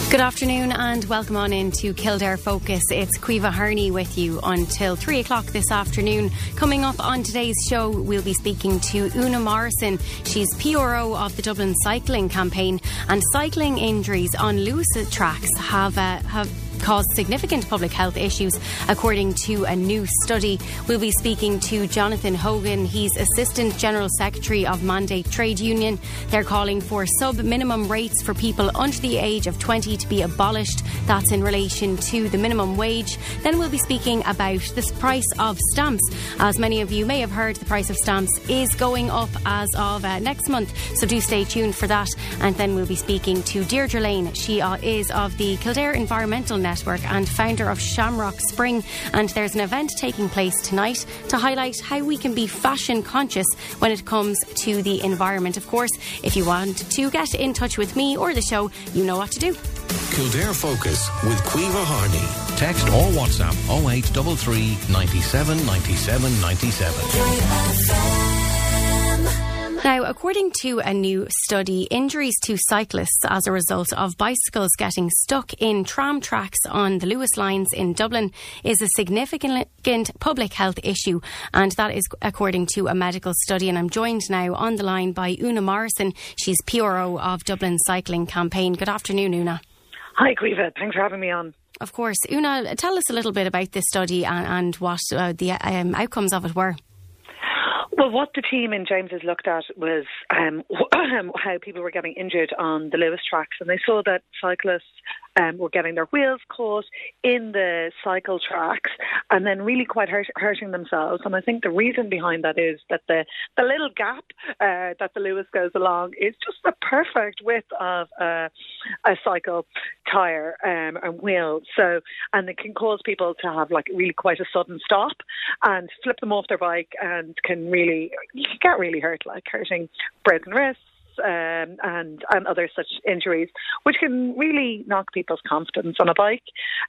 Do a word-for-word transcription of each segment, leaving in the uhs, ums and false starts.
Good afternoon and welcome on into Kildare Focus. It's Caoimhe Harney with you until three o'clock this afternoon. Coming up on today's show, we'll be speaking to Una Morrison. She's P R O of the Dublin Cycling Campaign, and cycling injuries on Luas tracks have uh, have caused significant public health issues, according to a new study. We'll be speaking to Jonathan Hogan. He's Assistant General Secretary of Mandate Trade Union. They're calling for sub-minimum rates for people under the age of twenty to be abolished. That's in relation to the minimum wage. Then we'll be speaking about the price of stamps. As many of you may have heard, the price of stamps is going up as of uh, next month, so do stay tuned for that. And then we'll be speaking to Deirdre Lane. She uh, is of the Kildare Environmental Network and founder of Shamrock Spring, and there's an event taking place tonight to highlight how we can be fashion conscious when it comes to the environment. Of course, if you want to get in touch with me or the show, you know what to do. Kildare Focus with Caoimhe Harney. Text or WhatsApp oh eight three three, ninety-seven, ninety-seven, ninety-seven. Now, according to a new study, injuries to cyclists as a result of bicycles getting stuck in tram tracks on the Luas lines in Dublin is a significant public health issue, and that is according to a medical study. And I'm joined now on the line by Una Morrison. She's P R O of Dublin Cycling Campaign. Good afternoon, Una. Hi, Caoimhe. Thanks for having me on. Of course. Una, tell us a little bit about this study and, and what uh, the um, outcomes of it were. Well, what the team in James's looked at was um, how people were getting injured on the Luas tracks, and they saw that cyclists um, were getting their wheels caught in the cycle tracks and then really quite hurt, hurting themselves. And I think the reason behind that is that the, the little gap uh, that the Luas goes along is just the perfect width of uh, a cycle tyre um, and wheel. So, and it can cause people to have like really quite a sudden stop and flip them off their bike, and can really, you can get really hurt, like hurting broken wrists, Um, and and other such injuries, which can really knock people's confidence on a bike,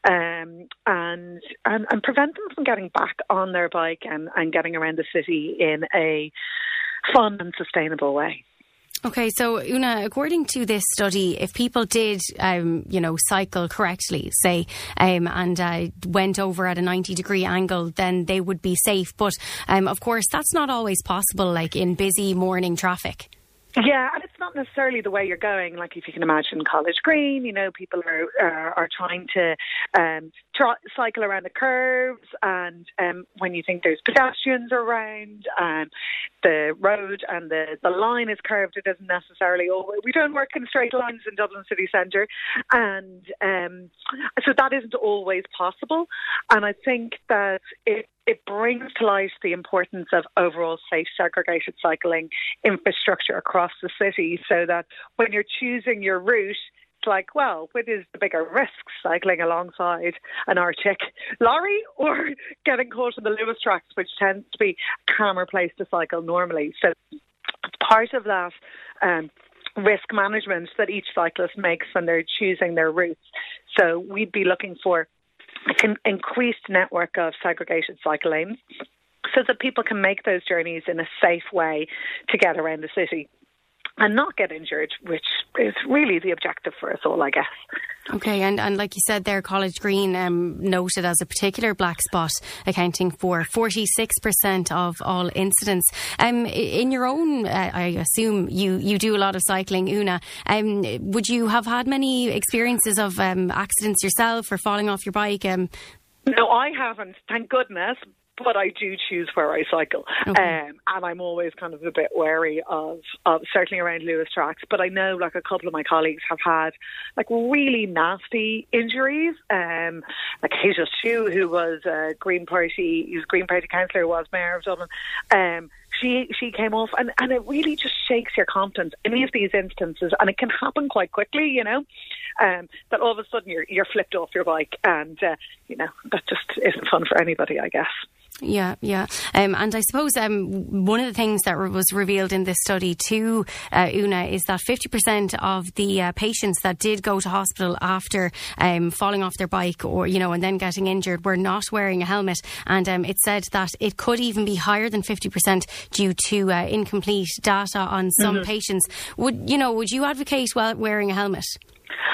um, and, and and prevent them from getting back on their bike and, and getting around the city in a fun and sustainable way. Okay, so Una, according to this study, if people did, um, you know, cycle correctly, say, um, and uh, went over at a ninety degree angle, then they would be safe. But um, of course, that's not always possible, like in busy morning traffic. Yeah, and it's not necessarily the way you're going. Like if you can imagine College Green, you know, people are are, are trying to um, try, cycle around the curves, and um, when you think there's pedestrians around, and the road and the, the line is curved, it doesn't necessarily always. We don't work in straight lines in Dublin city centre, and um, so that isn't always possible. And I think that it. It brings to light the importance of overall safe segregated cycling infrastructure across the city, so that when you're choosing your route, it's like, well, what is the bigger risk, cycling alongside an Arctic lorry or getting caught on the Luas tracks, which tends to be a calmer place to cycle normally. So it's part of that um, risk management that each cyclist makes when they're choosing their routes. So we'd be looking for an increased network of segregated cycle lanes so that people can make those journeys in a safe way to get around the city and not get injured, which is really the objective for us all, I guess. Okay, and, and like you said there, College Green um, noted as a particular black spot, accounting for forty-six percent of all incidents. Um, in your own, uh, I assume you, you do a lot of cycling, Una. Um, would you have had many experiences of um, accidents yourself or falling off your bike? Um, no, I haven't, thank goodness. But I do choose where I cycle, okay. um, and I'm always kind of a bit wary of, of certainly around Luas tracks. But I know, like a couple of my colleagues have had like really nasty injuries. Um, like Hazel Shue, who was a Green Party, he was Green Party councillor, was mayor of Dublin. Um, she she came off, and, and it really just shakes your confidence in these these instances, and it can happen quite quickly, you know. Um, that all of a sudden you're you're flipped off your bike, and uh, you know that just isn't fun for anybody, I guess. Yeah, yeah. Um, and I suppose um, one of the things that was revealed in this study too, uh, Una, is that fifty percent of the uh, patients that did go to hospital after um, falling off their bike or, you know, and then getting injured were not wearing a helmet. And um, it said that it could even be higher than fifty percent due to uh, incomplete data on some mm-hmm. patients. Would, you know, would you advocate well wearing a helmet? I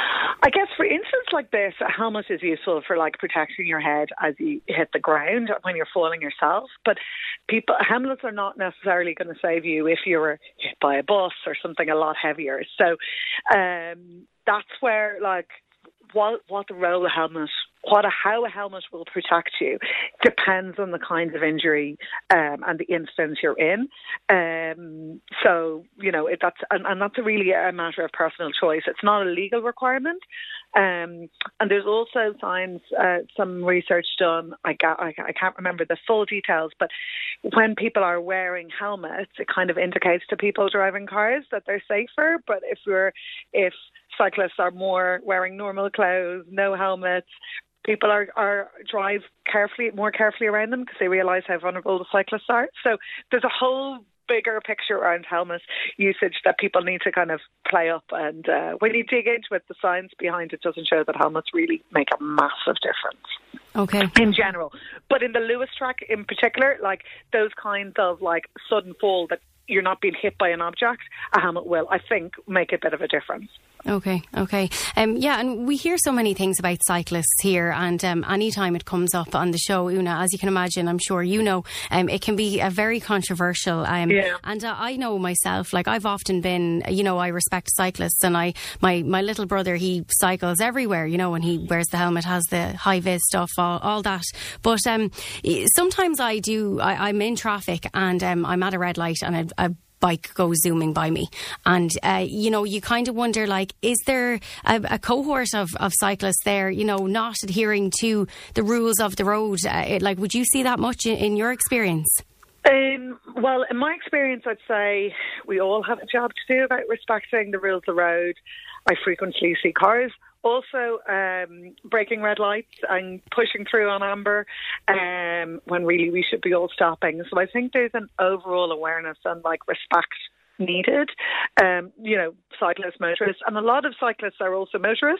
I guess for instance like this, a helmet is useful for like protecting your head as you hit the ground when you're falling yourself. But people, helmets are not necessarily going to save you if you were hit by a bus or something a lot heavier. So um, that's where like what what the role of helmet, what a, how a helmet will protect you depends on the kind of injury um, and the instance you're in. Um, so, you know, it, that's and, and that's really a matter of personal choice. It's not a legal requirement. Um, and there's also signs, uh, some research done, I, got, I, I can't remember the full details, but when people are wearing helmets, it kind of indicates to people driving cars that they're safer. But if we're, if cyclists are more wearing normal clothes, no helmets, people are, are drive carefully, more carefully around them because they realise how vulnerable the cyclists are. So there's a whole bigger picture around helmet usage that people need to kind of play up. And uh, when you dig into it, the science behind it doesn't show that helmets really make a massive difference. Okay. In general. But in the Lewis track in particular, like those kinds of like sudden fall that you're not being hit by an object, a helmet will, I think, make a bit of a difference. Okay, okay. Um, yeah, and we hear so many things about cyclists here, and um, anytime it comes up on the show, Una, as you can imagine, I'm sure you know, um, it can be a very controversial. Um, yeah. And uh, I know myself, like I've often been, you know, I respect cyclists, and I, my, my little brother, he cycles everywhere, you know, and he wears the helmet, has the high-vis stuff, all, all that. But um, sometimes I do, I, I'm in traffic and um, I'm at a red light and a, a bike goes zooming by me, and uh, you know, you kind of wonder, like, is there a, a cohort of, of cyclists there, you know, not adhering to the rules of the road? Uh, it, like, would you see that much in, in your experience? Um, well, in my experience, I'd say we all have a job to do about respecting the rules of the road. I frequently see cars also um, breaking red lights and pushing through on amber um, when really we should be all stopping. So I think there's an overall awareness and like respect needed. Um, you know, cyclists, motorists, and a lot of cyclists are also motorists.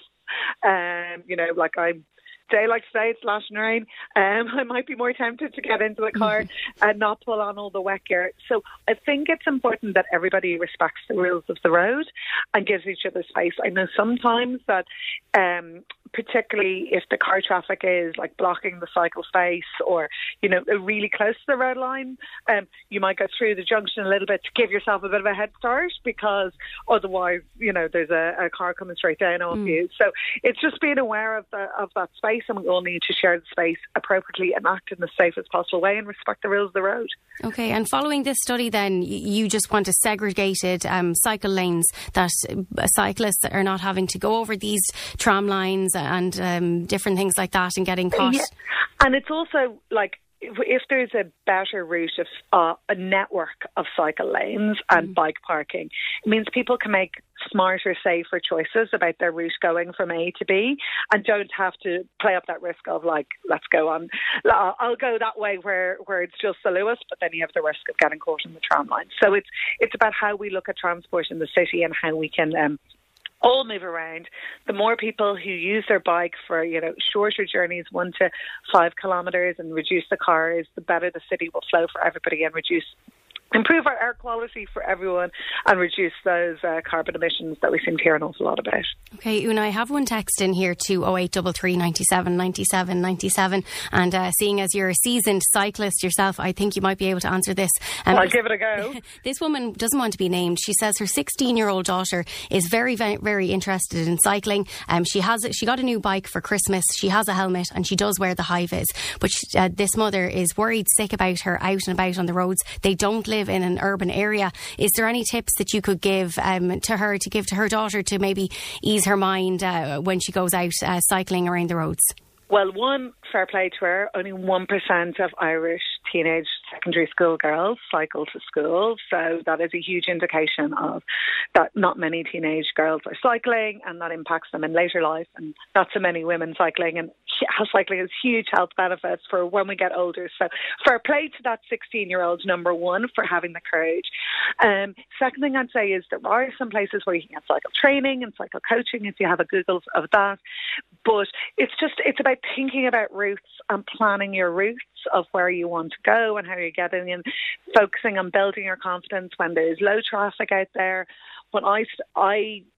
Um, you know, like I'm day like today, it's lashing rain, um, I might be more tempted to get into the car and not pull on all the wet gear. So I think it's important that everybody respects the rules of the road and gives each other space. I know sometimes that um, particularly if the car traffic is like blocking the cycle space or, you know, really close to the red line, um, you might go through the junction a little bit to give yourself a bit of a head start, because otherwise, you know, there's a, a car coming straight down on mm. you. So it's just being aware of the, of that space, and we all need to share the space appropriately and act in the safest possible way and respect the rules of the road. Okay, and following this study then, you just want a segregated um, cycle lanes, that cyclists are not having to go over these tram lines and um, different things like that and getting caught. Yeah. And it's also like, if, if there's a better route of uh, a network of cycle lanes and mm. bike parking, it means people can make smarter, safer choices about their route going from A to B and don't have to play up that risk of like, let's go on, I'll go that way where, where it's just the Lewis, but then you have the risk of getting caught in the tram line. So it's it's about how we look at transport in the city and how we can um, all move around. The more people who use their bike for, you know, shorter journeys, one to five kilometres, and reduce the cars, the better the city will flow for everybody and reduce improve our air quality for everyone and reduce those uh, carbon emissions that we seem to hear an awful lot about. Okay, Una, I have one text in here to oh eight three three, nine seven, nine seven nine seven, and uh, seeing as you're a seasoned cyclist yourself, I think you might be able to answer this. Um, I'll give it a go. This woman doesn't want to be named. She says her sixteen-year-old daughter is very, very, very interested in cycling. Um, she has she got a new bike for Christmas. She has a helmet and she does wear the high-vis. But she, uh, this mother is worried sick about her out and about on the roads. They don't live in an urban area. Is there any tips that you could give um, to her, to give to her daughter, to maybe ease her mind uh, when she goes out uh, cycling around the roads? Well, one, fair play to her. Only one percent of Irish teenage secondary school girls cycle to school. So that is a huge indication of that not many teenage girls are cycling, and that impacts them in later life, and not so many women cycling. And cycling has huge health benefits for when we get older. So fair play to that sixteen-year-old, number one, for having the courage. Um, second thing I'd say is there are some places where you can get cycle training and cycle coaching if you have a Google of that. But it's just, it's about thinking about routes and planning your routes of where you want to go and how you're getting in, focusing on building your confidence when there's low traffic out there. When I, I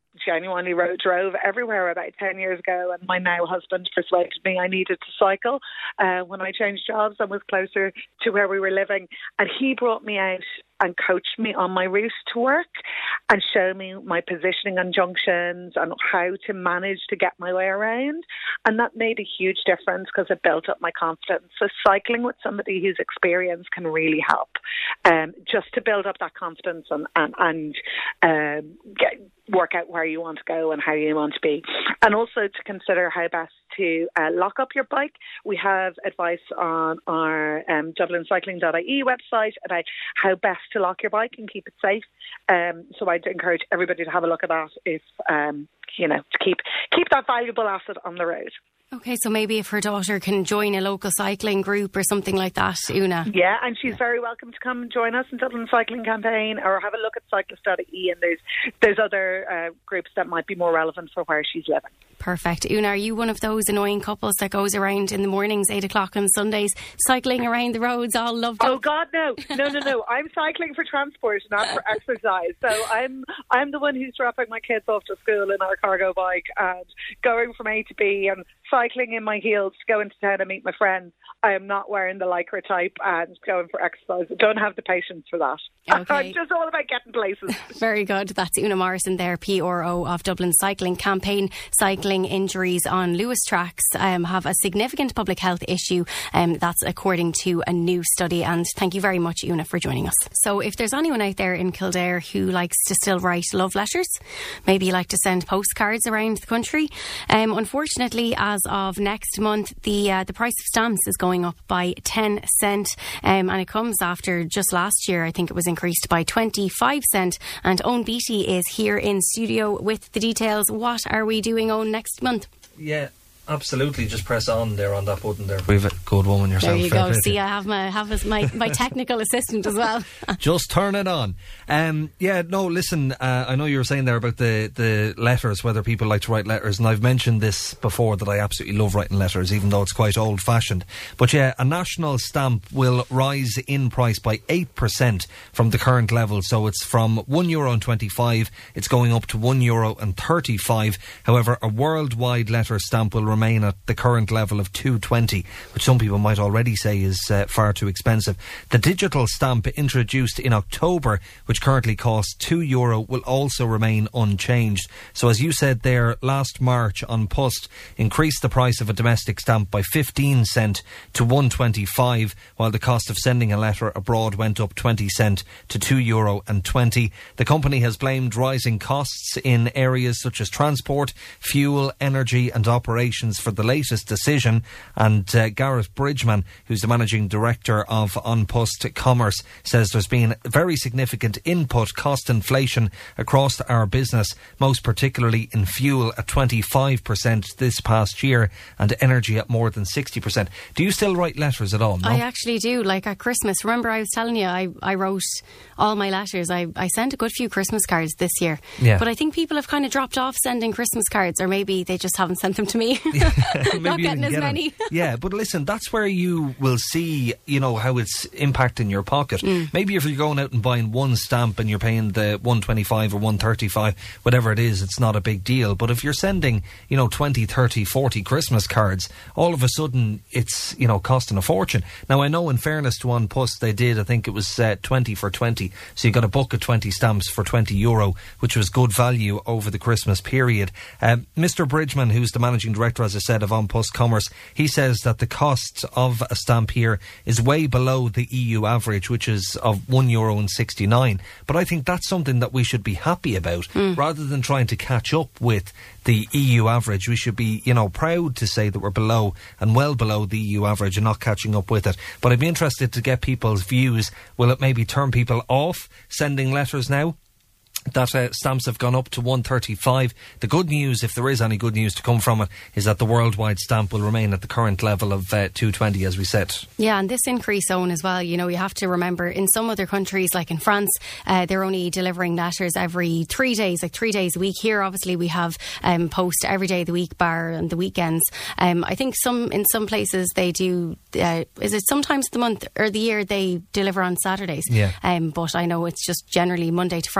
genuinely rode, drove everywhere about ten years ago, and my now husband persuaded me I needed to cycle uh, when I changed jobs and was closer to where we were living. And he brought me out and coached me on my route to work and showed me my positioning on junctions and how to manage to get my way around. And that made a huge difference because it built up my confidence. So cycling with somebody who's experienced can really help, um, just to build up that confidence and, and, and um, get, work out where you want to go and how you want to be. And also to consider how best to uh, lock up your bike. We have advice on our um, Dublin Cycling dot I E website about how best to lock your bike and keep it safe. Um, so I'd encourage everybody to have a look at that if, um, you know, to keep keep that valuable asset on the road. Okay, so maybe if her daughter can join a local cycling group or something like that, Una. Yeah, and she's very welcome to come and join us in Dublin Cycling Campaign, or have a look at cyclist dot I E, and there's there's other uh, groups that might be more relevant for where she's living. Perfect. Una, are you one of those annoying couples that goes around in the mornings, eight o'clock on Sundays, cycling around the roads all loved up? Oh God, no, no, no, no. I'm cycling for transport, not for exercise. So I'm I'm the one who's dropping my kids off to school in our cargo bike and going from A to B and cycling in my heels to go into town and meet my friends. I am not wearing the Lycra type and going for exercise. I don't have the patience for that. Okay. I'm just all about getting places. Very good. That's Una Morrison there, P R O of Dublin Cycling Campaign. Cycling injuries on Lewis tracks um, have a significant public health issue. Um, that's according to a new study. And thank you very much, Una, for joining us. So if there's anyone out there in Kildare who likes to still write love letters, maybe you like to send postcards around the country, um, unfortunately, as of next month, the uh, the price of stamps is going up by ten cent, um, and it comes after just last year, I think it was increased by twenty-five cent. And Owen Beattie is here in studio with the details. What are we doing, Owen, next month? Yeah, absolutely. Just press on there on that button there. We've a good woman yourself. There you go. See, I have my have as my, my technical assistant as well. Just turn it on. Um, yeah, no, listen, uh, I know you were saying there about the, the letters, whether people like to write letters, and I've mentioned this before that I absolutely love writing letters, even though it's quite old-fashioned. But yeah, a national stamp will rise in price by eight percent from the current level. So it's from one euro twenty-five, it's going up to one euro thirty-five. However, a worldwide letter stamp will remain at the current level of two twenty, which some people might already say is uh, far too expensive. The digital stamp introduced in October, which currently costs two euro, will also remain unchanged. So as you said there, last March An Post increased the price of a domestic stamp by fifteen cent to one twenty-five, while the cost of sending a letter abroad went up twenty cent to two euro twenty. The company has blamed rising costs in areas such as transport, fuel, energy and operations for the latest decision. And uh, Gareth Bridgman, who's the managing director of An Post Commerce, says there's been very significant input cost inflation across our business, most particularly in fuel at twenty-five percent this past year and energy at more than sixty percent. Do you still write letters at all? No? I actually do. Like at Christmas, remember I was telling you I, I wrote all my letters. I, I sent a good few Christmas cards this year. Yeah. But I think people have kind of dropped off sending Christmas cards, or maybe they just haven't sent them to me. Not getting as get many. Yeah, but listen, that's where you will see, you know, how it's impacting your pocket. Mm. Maybe if you're going out and buying one stamp and you're paying the one twenty-five or one thirty-five, whatever it is, it's not a big deal. But if you're sending, you know, twenty, thirty, forty Christmas cards, all of a sudden it's, you know, costing a fortune. Now, I know in fairness to An Post, they did, I think it was uh, twenty for twenty. So you got a book of twenty stamps for twenty euro, which was good value over the Christmas period. Um, Mister Bridgman, who's the managing director, as I said, of An Post Commerce, he says that the cost of a stamp here is way below the E U average, which is of one euro sixty-nine. But I think that's something that we should be happy about, mm. rather than trying to catch up with the E U average. We should be, you know, proud to say that we're below and well below the E U average and not catching up with it. But I'd be interested to get people's views. Will it maybe turn people off sending letters now that uh, stamps have gone up to one thirty-five? The good news, if there is any good news to come from it, is that the worldwide stamp will remain at the current level of uh, two twenty, as we said. Yeah, and this increase, Owen, as well, you know, you have to remember, in some other countries, like in France, uh, they're only delivering letters every three days, like three days a week. Here, obviously, we have um, post every day of the week, bar and the weekends. Um, I think some in some places they do, uh, is it sometimes the month or the year they deliver on Saturdays? Yeah. Um, but I know it's just generally Monday to Friday.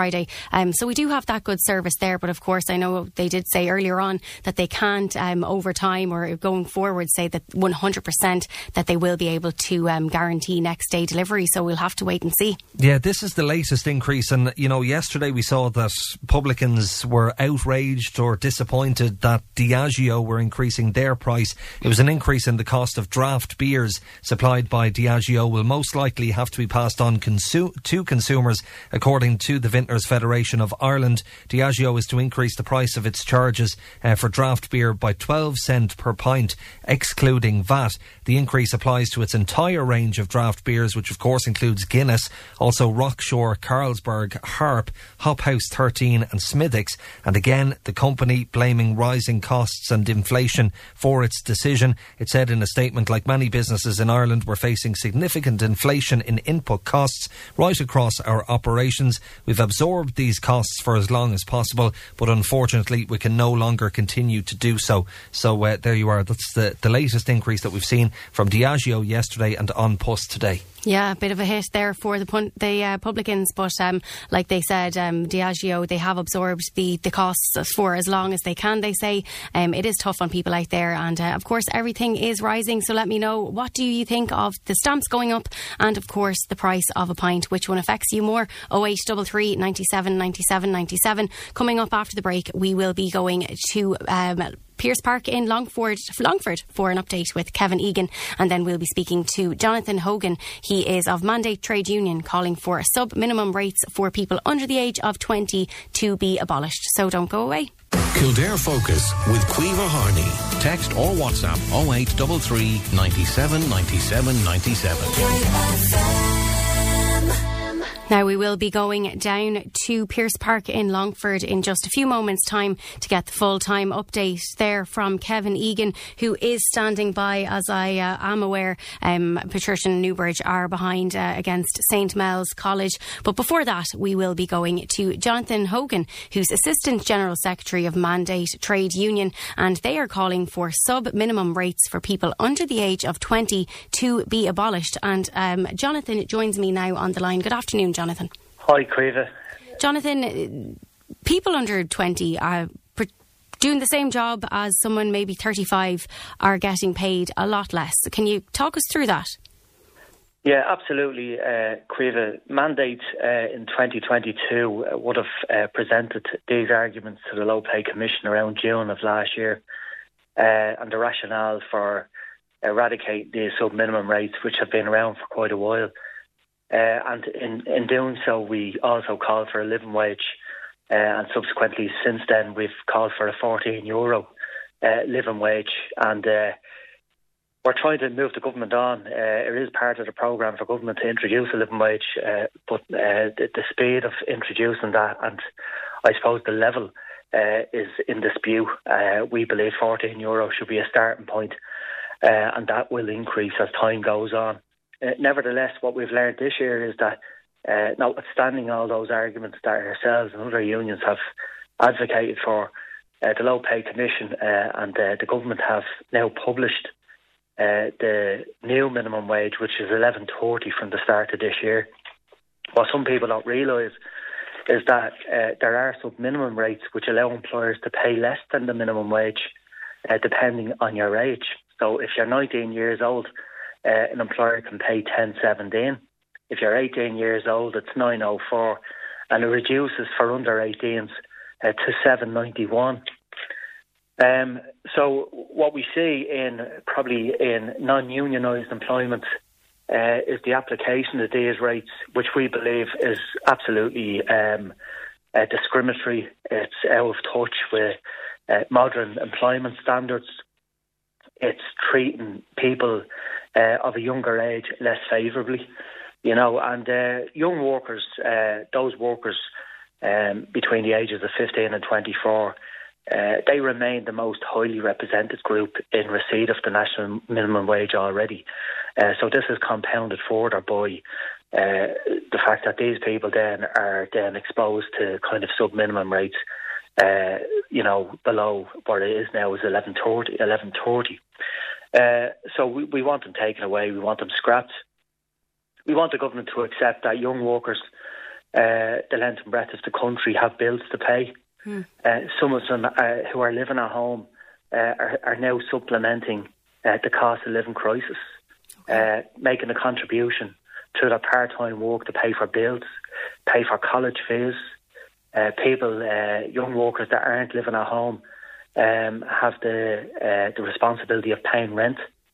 Um, so we do have that good service there. But of course, I know they did say earlier on that they can't, um, over time or going forward, say that one hundred percent that they will be able to um, guarantee next day delivery. So we'll have to wait and see. Yeah, this is the latest increase. And, you know, yesterday we saw that publicans were outraged or disappointed that Diageo were increasing their price. It was an increase in the cost of draft beers supplied by Diageo will most likely have to be passed on consu- to consumers, according to the Vintners Federation of Ireland. Diageo is to increase the price of its charges uh, for draft beer by twelve cent per pint, excluding V A T. The increase applies to its entire range of draft beers, which of course includes Guinness, also Rockshore, Carlsberg, Harp, Hop House thirteen and Smithwick's. And again, the company blaming rising costs and inflation for its decision. It said in a statement, like many businesses in Ireland, we're facing significant inflation in input costs right across our operations. We've absorbed these costs for as long as possible, but unfortunately we can no longer continue to do so. So uh, there you are. That's the, the latest increase that we've seen from Diageo yesterday and An Post today. Yeah, a bit of a hit there for the pun- the uh, publicans, but um, like they said, um, Diageo, they have absorbed the, the costs for as long as they can, they say. Um, it is tough on people out there, and uh, of course everything is rising, so let me know, what do you think of the stamps going up and of course the price of a pint? Which one affects you more? oh eight three three, nine seven, nine seven, nine seven. Coming up after the break, we will be going to um, Pierce Park in Longford, Longford for an update with Kevin Egan, and then we'll be speaking to Jonathan Hogan. He is of Mandate Trade Union, calling for sub-minimum rates for people under the age of twenty to be abolished. So don't go away. Kildare Focus with Caoimhe Harney. Text or WhatsApp oh eight three three, nine seven, nine seven, nine seven. Now we will be going down to Pierce Park in Longford in just a few moments' time to get the full-time update there from Kevin Egan, who is standing by. As I uh, am aware, um, Patricia and Newbridge are behind uh, against Saint Mel's College. But before that, we will be going to Jonathan Hogan, who's Assistant General Secretary of Mandate Trade Union, and they are calling for sub-minimum rates for people under the age of twenty to be abolished. And um, Jonathan joins me now on the line. Good afternoon, Jonathan. Hi, Caoimhe. Jonathan, people under twenty are doing the same job as someone maybe thirty-five are getting paid a lot less. Can you talk us through that? Yeah, absolutely, uh, Caoimhe. Mandate uh, in twenty twenty-two uh, would have uh, presented these arguments to the Low Pay Commission around June of last year, uh, and the rationale for eradicate the sub-minimum rates, which have been around for quite a while. Uh, and in, in doing so, we also called for a living wage, uh, and subsequently since then we've called for a fourteen euro uh, living wage, and uh, we're trying to move the government on. Uh, it is part of the programme for government to introduce a living wage, uh, but uh, the, the speed of introducing that, and I suppose the level, uh, is in dispute. Uh, we believe fourteen euro should be a starting point, uh, and that will increase as time goes on. Uh, nevertheless, what we've learned this year is that, uh, notwithstanding all those arguments that ourselves and other unions have advocated for, uh, the Low Pay Commission uh, and uh, the government have now published uh, the new minimum wage, which is eleven thirty from the start of this year. What some people don't realise is that uh, there are sub-minimum rates which allow employers to pay less than the minimum wage, uh, depending on your age. So if you're nineteen years old, Uh, an employer can pay ten seventeen. If you're eighteen years old, it's nine oh four, and it reduces for under eighteens uh, to seven ninety-one. Um, so what we see in probably in non-unionised employment uh, is the application of these rates, which we believe is absolutely um, uh, discriminatory. It's out of touch with uh, modern employment standards. It's treating people uh, of a younger age less favourably, you know, and uh, young workers, uh, those workers um, between the ages of fifteen and twenty-four, uh, they remain the most highly represented group in receipt of the national minimum wage already. Uh, so this is compounded further by uh, the fact that these people then are then exposed to kind of sub-minimum rates, uh, you know, below what it is now is eleven thirty. eleven thirty. Uh, so we, we want them taken away. We want them scrapped. We want the government to accept that young workers uh, the length and breadth of the country have bills to pay. Hmm. Uh, some of them uh, who are living at home uh, are, are now supplementing uh, the cost of living crisis, okay. uh, making a contribution to their part-time work to pay for bills, pay for college fees. Uh, people, uh, young workers that aren't living at home, um, have the uh, the responsibility of paying rent,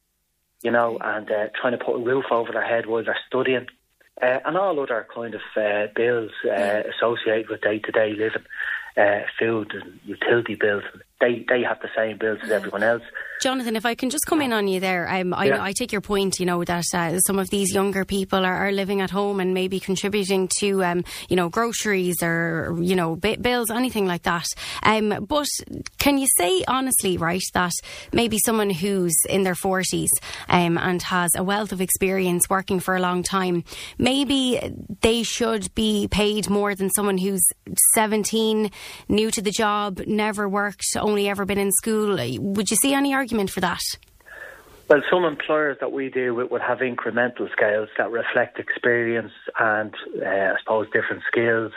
you know, and uh, trying to put a roof over their head while they're studying, uh, and all other kind of uh, bills uh, yeah. associated with day-to-day living, uh, food and utility bills. They they have the same bills as everyone else. Jonathan, if I can just come in on you there, um, I, yeah. I take your point, you know, that uh, some of these younger people are, are living at home and maybe contributing to, um, you know, groceries or, you know, bills, anything like that. Um, but can you say honestly, right, that maybe someone who's in their forties um, and has a wealth of experience working for a long time, maybe they should be paid more than someone who's seventeen, new to the job, never worked, only ever been in school? Would you see any argument for that? Well, some employers that we deal with would have incremental scales that reflect experience and, uh, I suppose, different skills.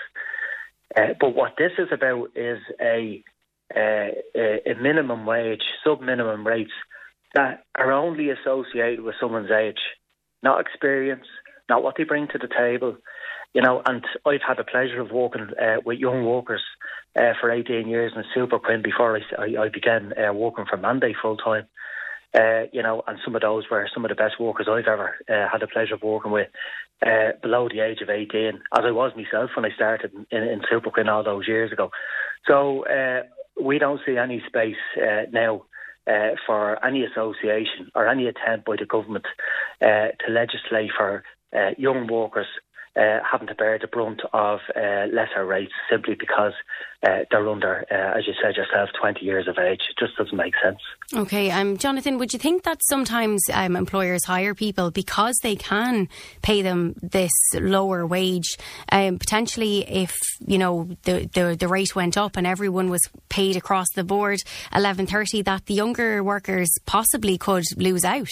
Uh, but what this is about is a, uh, a minimum wage, sub-minimum rates that are only associated with someone's age, not experience, not what they bring to the table. You know, and I've had the pleasure of working uh, with young workers uh, for eighteen years in Super Quinn before I, I began uh, working for Monday full time. Uh, you know, and some of those were some of the best workers I've ever uh, had the pleasure of working with uh, below the age of eighteen, as I was myself when I started in, in Super Quinn all those years ago. So uh, we don't see any space uh, now uh, for any association or any attempt by the government uh, to legislate for uh, young workers Uh, having to bear the brunt of uh, lesser rates simply because uh, they're under, uh, as you said yourself, twenty years of age. It just doesn't make sense. Okay, um, Jonathan, would you think that sometimes um, employers hire people because they can pay them this lower wage? Um, potentially, if you know the, the the rate went up and everyone was paid across the board eleven thirty, that the younger workers possibly could lose out.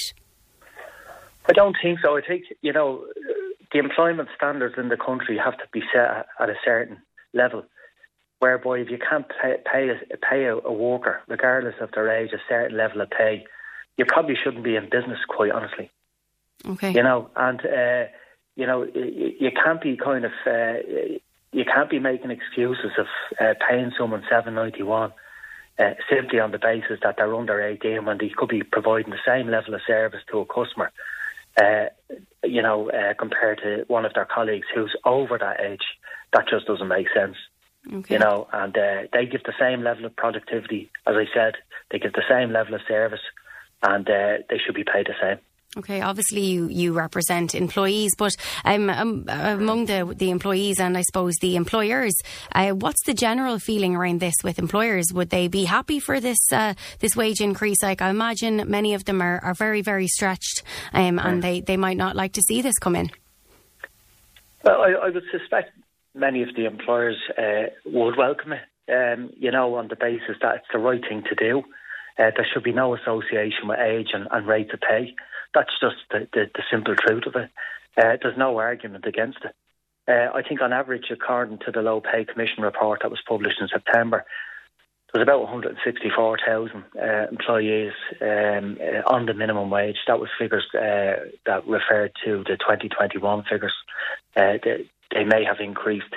I don't think so. I think you know. The employment standards in the country have to be set at a certain level, whereby if you can't pay, pay, a, pay a, a worker, regardless of their age, a certain level of pay, you probably shouldn't be in business, quite honestly. Okay. You know, and, uh, you know, you, you can't be kind of, uh, you can't be making excuses of uh, paying someone seven ninety-one uh, simply on the basis that they're under eighteen when they could be providing the same level of service to a customer. Uh, you know, uh, compared to one of their colleagues who's over that age. That just doesn't make sense. Okay. You know, and uh, they give the same level of productivity, as I said, they give the same level of service, and uh, they should be paid the same. Okay, obviously you, you represent employees, but um, um, among the the employees and I suppose the employers, uh, what's the general feeling around this with employers? Would they be happy for this uh, this wage increase? Like, I imagine many of them are, are very, very stretched um, and they, they might not like to see this come in. Well, I, I would suspect many of the employers uh, would welcome it, um, you know, on the basis that it's the right thing to do. Uh, there should be no association with age and, and rate of pay. That's just the, the, the simple truth of it. Uh, there's no argument against it. Uh, I think on average, according to the Low Pay Commission report that was published in September, there's about one hundred sixty-four thousand uh, employees um, uh, on the minimum wage. That was figures uh, that referred to the twenty twenty-one figures. Uh, they, they may have increased.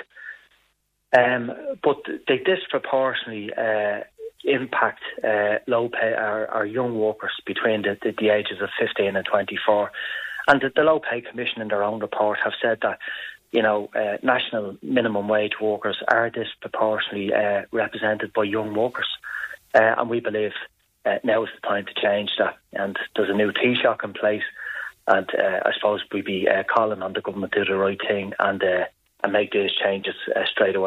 Um, but they disproportionately uh, impact uh, low pay our, our young workers between the, the, the ages of fifteen and twenty-four. And the, the Low Pay Commission in their own report have said that, you know, uh, national minimum wage workers are disproportionately uh, represented by young workers. Uh, and we believe uh, now is the time to change that. And there's a new Taoiseach in place. And uh, I suppose we'd be uh, calling on the government to do the right thing and, uh, and make these changes uh, straight away.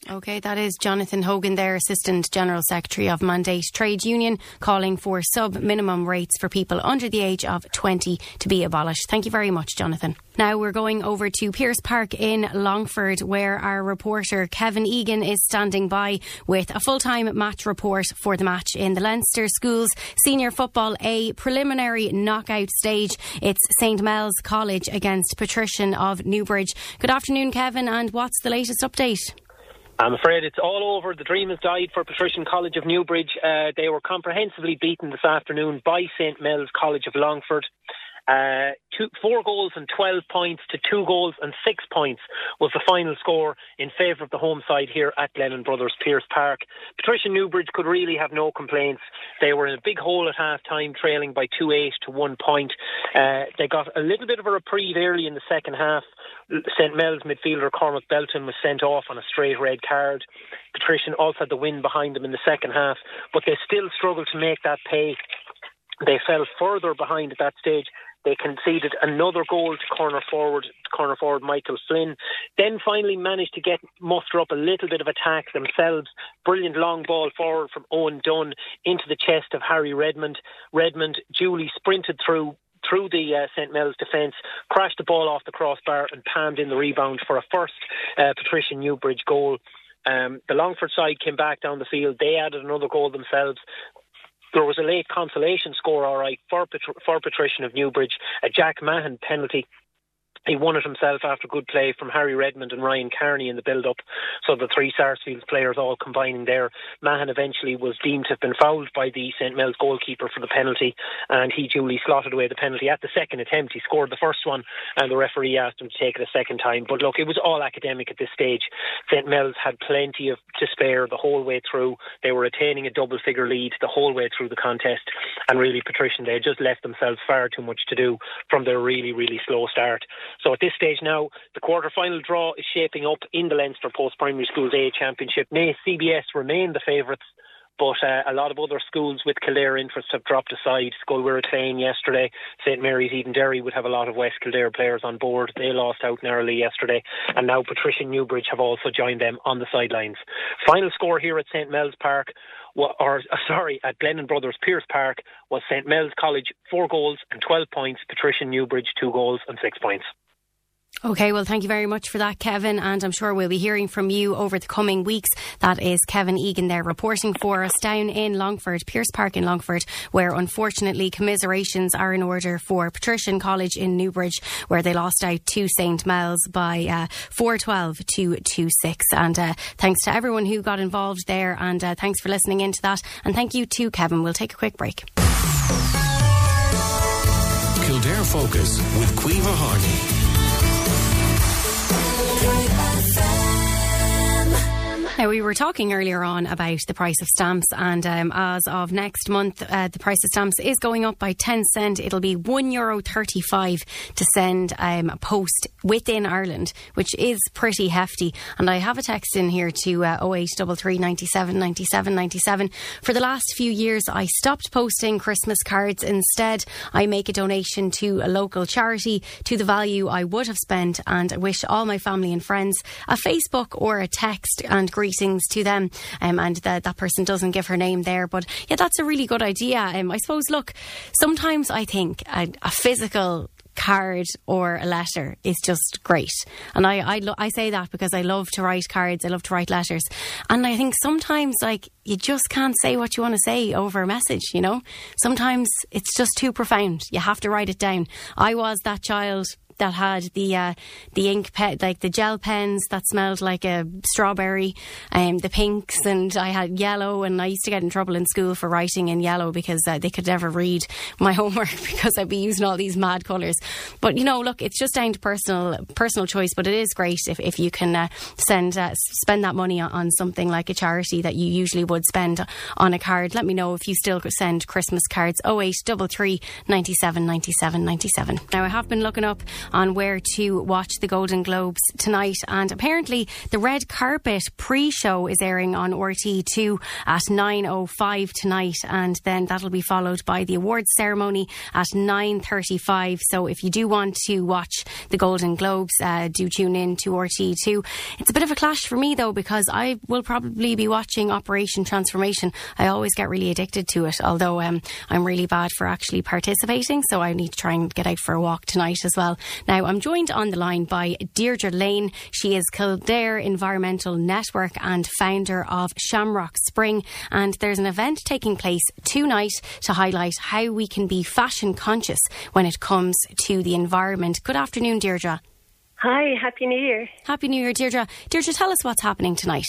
OK, that is Jonathan Hogan there, Assistant General Secretary of Mandate Trade Union, calling for sub-minimum rates for people under the age of twenty to be abolished. Thank you very much, Jonathan. Now we're going over to Pearse Park in Longford, where our reporter Kevin Egan is standing by with a full-time match report for the match in the Leinster Schools Senior Football A preliminary knockout stage. It's Saint Mel's College against Patrician of Newbridge. Good afternoon, Kevin, and what's the latest update? I'm afraid it's all over. The dream has died for Patrician College of Newbridge. Uh, they were comprehensively beaten this afternoon by Saint Mel's College of Longford. Uh, two, four goals and twelve points to two goals and six points was the final score in favour of the home side here at Lennon Brothers Pearse Park. Patrician Newbridge could really have no complaints. They were in a big hole at half time, trailing by two eight to one point. Uh, they got a little bit of a reprieve early in the second half. Saint Mel's midfielder Cormac Belton was sent off on a straight red card. Patrician also had the win behind them in the second half, but they still struggled to make that pay. They fell further behind at that stage. They conceded another goal to corner forward, corner forward Michael Flynn. Then finally managed to get muster up a little bit of attack themselves. Brilliant long ball forward from Owen Dunn into the chest of Harry Redmond. Redmond duly sprinted through through the uh, Saint Mel's defence, crashed the ball off the crossbar and palmed in the rebound for a first uh, Patrician Newbridge goal. Um, the Longford side came back down the field. They added another goal themselves. There was a late consolation score, all right, for, Pat- for Patrician of Newbridge, a Jack Mahon penalty. He won it himself after good play from Harry Redmond and Ryan Carney in the build-up. So the three Sarsfields players all combining there. Mahon eventually was deemed to have been fouled by the Saint Mel's goalkeeper for the penalty, and he duly slotted away the penalty at the second attempt. He scored the first one, and the referee asked him to take it a second time. But look, it was all academic at this stage. Saint Mel's had plenty of to spare the whole way through. They were attaining a double-figure lead the whole way through the contest, and really Patrician, they had just left themselves far too much to do from their really, really slow start. So at this stage now, the quarter-final draw is shaping up in the Leinster Post-Primary Schools A Championship. Naas C B S remain the favourites, but uh, a lot of other schools with Kildare interests have dropped aside. Sculwira Clane yesterday, Saint Mary's Eden Derry would have a lot of West Kildare players on board. They lost out narrowly yesterday, and now Patrician Newbridge have also joined them on the sidelines. Final score here at Saint Mel's Park, or uh, sorry, at Lennon Brothers Pearse Park, was Saint Mel's College four goals and twelve points, Patrician Newbridge two goals and six points. OK, well, thank you very much for that, Kevin, and I'm sure we'll be hearing from you over the coming weeks. That is Kevin Egan there reporting for us down in Longford, Pearse Park in Longford, where unfortunately commiserations are in order for Patrician College in Newbridge, where they lost out to Saint Mel's by uh, four twelve to two six. And uh, thanks to everyone who got involved there, and uh, thanks for listening into that. And thank you to Kevin. We'll take a quick break. Kildare Focus with Caoimhe Harney. Now, we were talking earlier on about the price of stamps, and um, as of next month, uh, the price of stamps is going up by ten cent. It'll be one euro thirty-five to send um, a post within Ireland, which is pretty hefty. And I have a text in here to uh, oh eight three three, ninety-seven, ninety-seven, ninety-seven. For the last few years, I stopped posting Christmas cards. Instead, I make a donation to a local charity to the value I would have spent, and I wish all my family and friends a Facebook or a text and greetings to them. Um, and the, that person doesn't give her name there, but yeah, that's a really good idea. Um, I suppose, look, sometimes I think a, a physical card or a letter is just great, and I I, lo- I say that because I love to write cards, I love to write letters, and I think sometimes, like, you just can't say what you want to say over a message, you know. Sometimes it's just too profound, you have to write it down. I was that child that had the uh, the ink pen, like the gel pens that smelled like a strawberry, um, the pinks, and I had yellow, and I used to get in trouble in school for writing in yellow because uh, they could never read my homework because I'd be using all these mad colours. But, you know, look, it's just down to personal personal choice, but it is great if, if you can uh, send uh, spend that money on, on something like a charity that you usually would spend on a card. Let me know if you still send Christmas cards. oh eight three three, ninety-seven, ninety-seven, ninety-seven. Now, I have been looking up on where to watch the Golden Globes tonight. And apparently the red carpet pre-show is airing on R T E two at nine oh five tonight, and then that'll be followed by the awards ceremony at nine thirty-five. So if you do want to watch the Golden Globes, uh, do tune in to R T E two. It's a bit of a clash for me though, because I will probably be watching Operation Transformation. I always get really addicted to it, although um, I'm really bad for actually participating, so I need to try and get out for a walk tonight as well. Now, I'm joined on the line by Deirdre Lane. She is Kildare Environmental Network and founder of Shamrock Spring, and there's an event taking place tonight to highlight how we can be fashion conscious when it comes to the environment. Good afternoon, Deirdre. Hi, Happy New Year. Happy New Year, Deirdre. Deirdre, tell us what's happening tonight.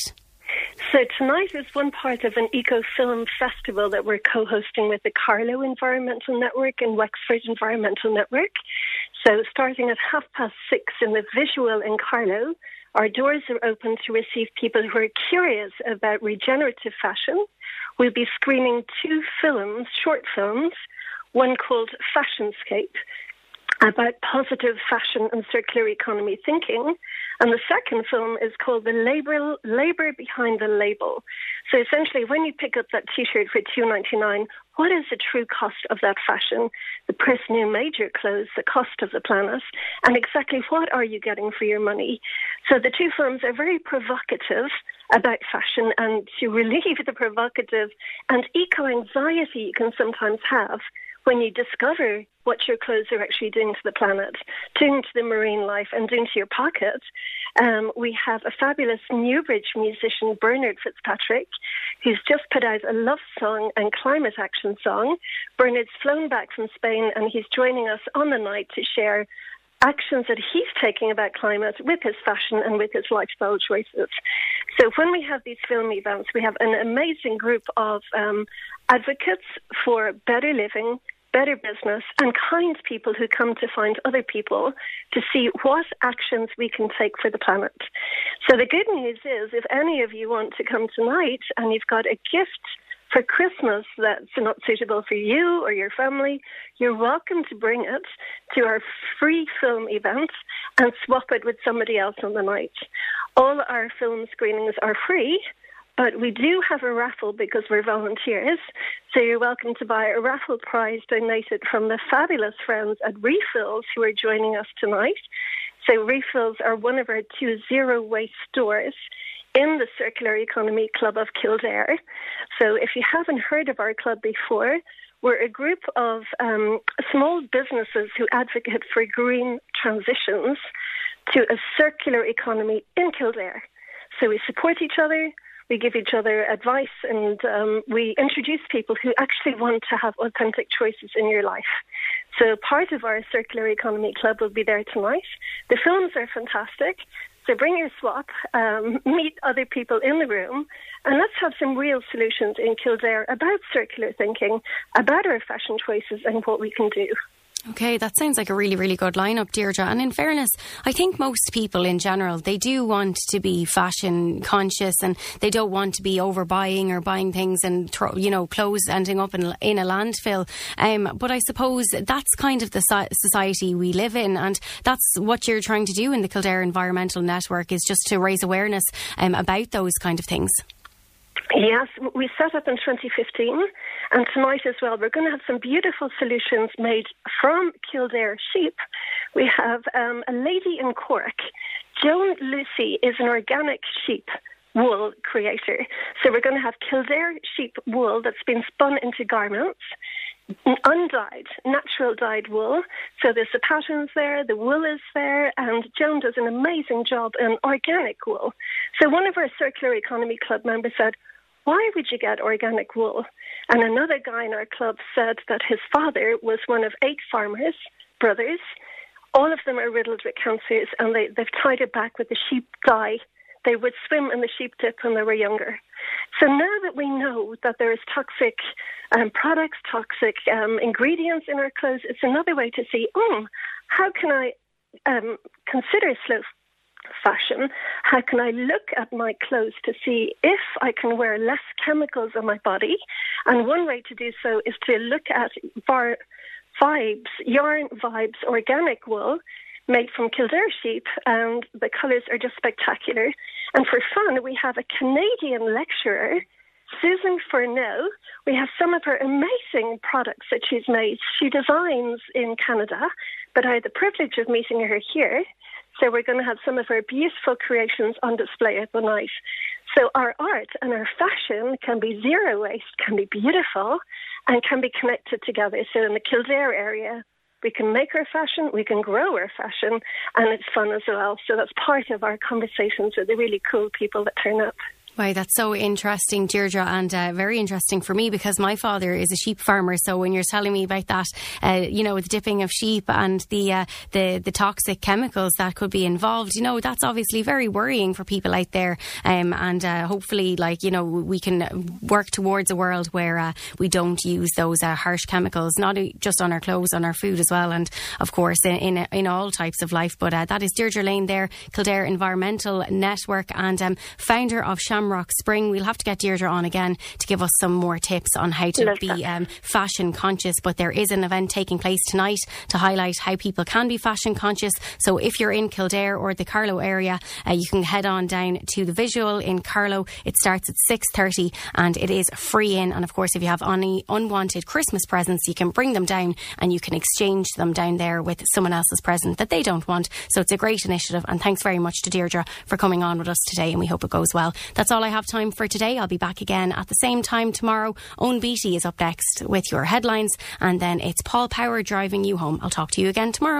So tonight is one part of an eco-film festival that we're co-hosting with the Carlow Environmental Network and Wexford Environmental Network. So starting at half past six in the Visual in Carlow, our doors are open to receive people who are curious about regenerative fashion. We'll be screening two films, short films, one called Fashionscape, about positive fashion and circular economy thinking. And the second film is called The Labor, Labor Behind the Label. So essentially, when you pick up that T-shirt for two ninety-nine, what is the true cost of that fashion? The press new major clothes, the cost of the planet, and exactly what are you getting for your money? So the two films are very provocative about fashion, and to relieve the provocative and eco-anxiety you can sometimes have when you discover what your clothes are actually doing to the planet, doing to the marine life, and doing to your pocket. Um, we have a fabulous Newbridge musician, Bernard Fitzpatrick, who's just put out a love song and climate action song. Bernard's flown back from Spain, and he's joining us on the night to share actions that he's taking about climate with his fashion and with his lifestyle choices. So when we have these film events, we have an amazing group of um, advocates for better living, better business, and kind people who come to find other people to see what actions we can take for the planet. So the good news is, if any of you want to come tonight and you've got a gift for Christmas that's not suitable for you or your family, you're welcome to bring it to our free film event and swap it with somebody else on the night. All our film screenings are free, but we do have a raffle because we're volunteers. So you're welcome to buy a raffle prize donated from the fabulous friends at Refills who are joining us tonight. So Refills are one of our two zero-waste stores in the Circular Economy Club of Kildare. So if you haven't heard of our club before, we're a group of um, small businesses who advocate for green transitions to a circular economy in Kildare. So we support each other, we give each other advice, and um, we introduce people who actually want to have authentic choices in your life. So part of our Circular Economy Club will be there tonight. The films are fantastic. So bring your swap, um, meet other people in the room, and let's have some real solutions in Kildare about circular thinking, about our fashion choices and what we can do. Okay, that sounds like a really, really good lineup, Deirdre. And in fairness, I think most people in general, they do want to be fashion conscious and they don't want to be overbuying or buying things and, you know, clothes ending up in, in a landfill. Um, but I suppose that's kind of the society we live in, and that's what you're trying to do in the Kildare Environmental Network, is just to raise awareness um, about those kind of things. Yes, we set up in twenty fifteen, and tonight as well we're going to have some beautiful solutions made from Kildare sheep. We have um, a lady in Cork. Joan Lucy is an organic sheep wool creator. So we're going to have Kildare sheep wool that's been spun into garments, undyed, natural dyed wool. So there's the patterns there, the wool is there, and Joan does an amazing job in organic wool. So one of our Circular Economy Club members said, why would you get organic wool? And another guy in our club said that his father was one of eight farmers, brothers. All of them are riddled with cancers, and they, they've tied it back with the sheep dye. They would swim in the sheep dip when they were younger. So now that we know that there is toxic um, products, toxic um, ingredients in our clothes, it's another way to see, oh, how can I um, consider slow fashion? How can I look at my clothes to see if I can wear less chemicals on my body? And one way to do so is to look at bar vibes, yarn vibes, organic wool, made from Kildare sheep, and the colours are just spectacular. And for fun, we have a Canadian lecturer, Susan Furnell. We have some of her amazing products that she's made. She designs in Canada, but I had the privilege of meeting her here. So we're going to have some of her beautiful creations on display at the night. So our art and our fashion can be zero waste, can be beautiful, and can be connected together. So in the Kildare area, we can make our fashion, we can grow our fashion, and it's fun as well. So that's part of our conversations with the really cool people that turn up. Wow, that's so interesting, Deirdre, and uh, very interesting for me because my father is a sheep farmer. So when you're telling me about that, uh, you know, the dipping of sheep and the uh, the the toxic chemicals that could be involved, you know, that's obviously very worrying for people out there. Um, and uh, hopefully, like, you know, we can work towards a world where uh, we don't use those uh, harsh chemicals, not just on our clothes, on our food as well, and of course in in, in all types of life. But uh, that is Deirdre Lane there, Kildare Environmental Network, and um, founder of Shamrock Spring. We'll have to get Deirdre on again to give us some more tips on how to be um, fashion conscious, but there is an event taking place tonight to highlight how people can be fashion conscious. So if you're in Kildare or the Carlow area, uh, you can head on down to the Visual in Carlow. It starts at six thirty and it is free in, and of course if you have any unwanted Christmas presents, you can bring them down and you can exchange them down there with someone else's present that they don't want. So it's a great initiative, and thanks very much to Deirdre for coming on with us today, and we hope it goes well. That's all I have time for today. I'll be back again at the same time tomorrow. Owen Beattie is up next with your headlines, and then it's Paul Power driving you home. I'll talk to you again tomorrow.